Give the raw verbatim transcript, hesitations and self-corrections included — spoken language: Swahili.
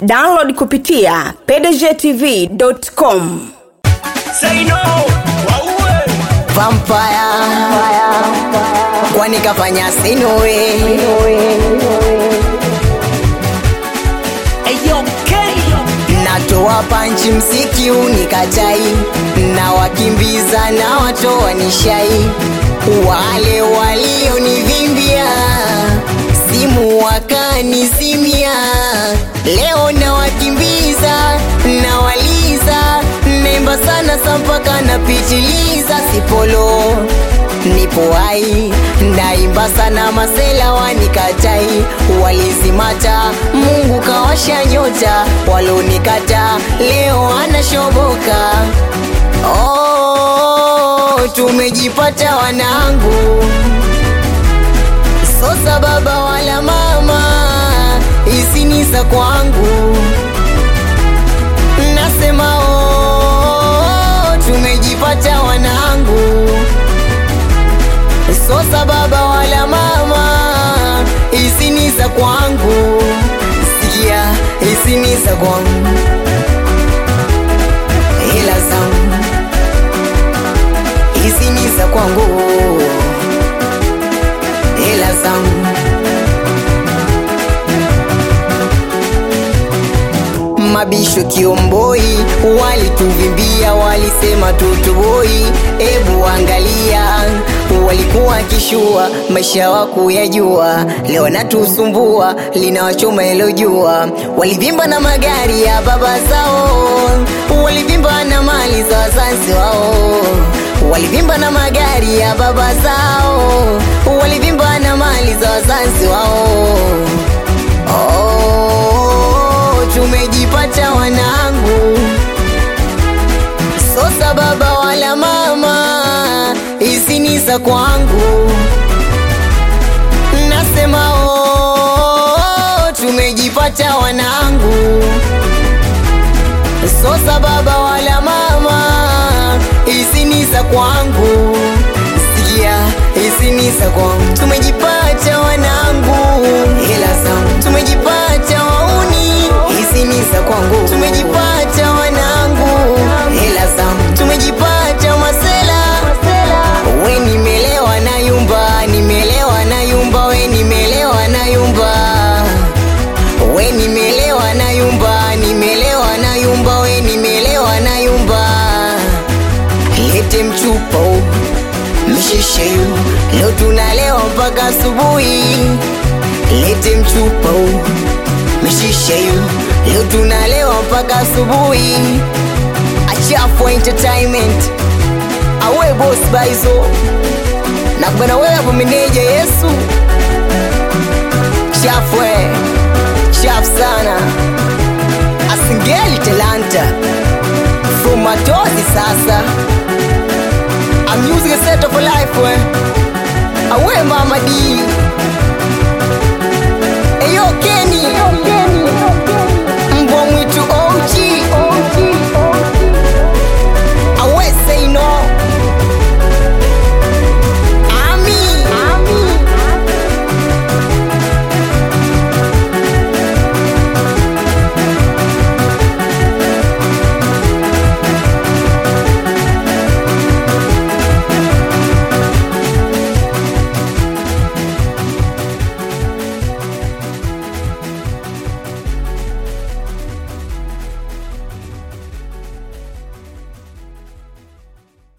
Download kupitia p d g t v dot com. Say no, wauwe Vampire Kwani kafanya sinowe Ayo K Natoa panchi msiki unikatai, na wakimbiza na watoa nishai. Wale walio nivimbia simu wakanizimia, leo na wakimbiza na waliza. Nemba sana sampaka na pitiliza, sipolo nipo hai, naimba sana masela wanikatai. Walizimata Mungu kawasha nyota, walonikata leo anashoboka. Oh, tumejipata wanangu, sosa baba wala mama, isinisa kwangu. Nasema oh, tumejipata wanangu, sosa baba wala mama, isinisa kwangu. Sikia, isinisa kwangu, hela zangu isinisa kwangu, hela zangu. Mabisho Kiomboi walituvimbia, walisema tutuboi. Ebu angalia, walikuwa kishua maisha wako yajua, leo natusumbua linawachoma hilo jua. Walivimba na magari ya baba zao, walivimba na mali za wazazi wao. Walivimba na magari ya baba zao, walivimba na mali za wazazi wao. Oh, tumejipata wanangu, sosa baba wala mama, isinisa kwangu. Nasema oh, tumejipata wanangu, sosa baba wala mama, isinisa kwangu. Sikia, isinisa kwangu. Tumejipata wanangu, hela zangu. Tumejipata wauni, isinisa kwangu. Tumejipata wanangu, hela zangu. Tumejipata masela, we nimelewa na yumba, nimelewa na yumba, we nimelewa na yumba. We nimelewa na yumba, nimelewa na yumba, we nimelewa na yumba. Lete mchupa mshishe yu, leo tunalewa mpaka asubuhi. Lete mchupa mshishe yu, leo tunalewa mpaka asubuhi. Achafu entertainment, awe boss baizo, na kubana wewe hapo meneja Yesu. Chafwe, chaf sana, Asingeli Talanta, from Matozi sasa. I'm using a set of a life where away Mama D. Hey yo Kenny,